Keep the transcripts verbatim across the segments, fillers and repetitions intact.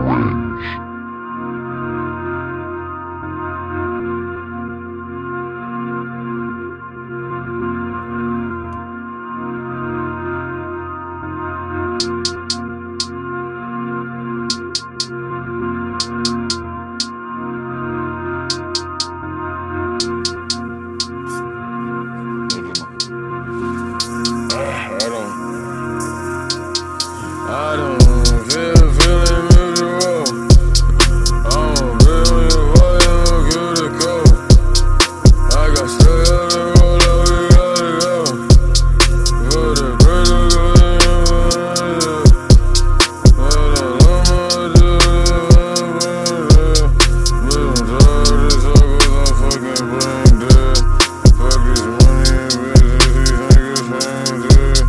I don't feel feeling miserable. I don't feel your fire, give it a go. I got straight up the road, now we gotta go. For the greater good, I don't know do but I'm tired of this suckers, I'm fucking brain dead. Fuck this money and business, these niggas ain't dead.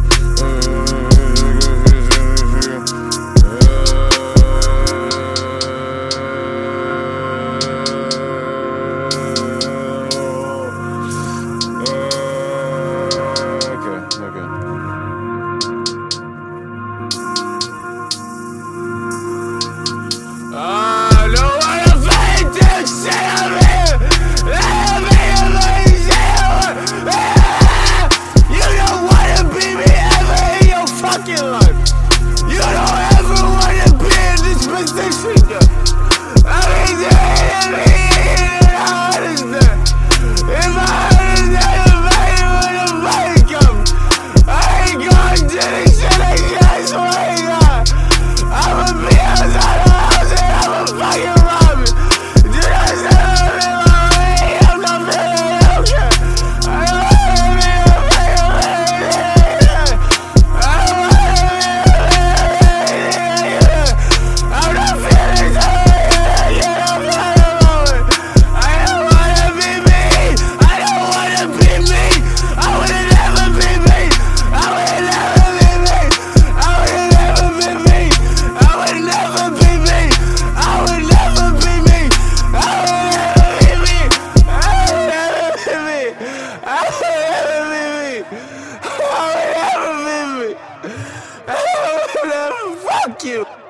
Fuck you!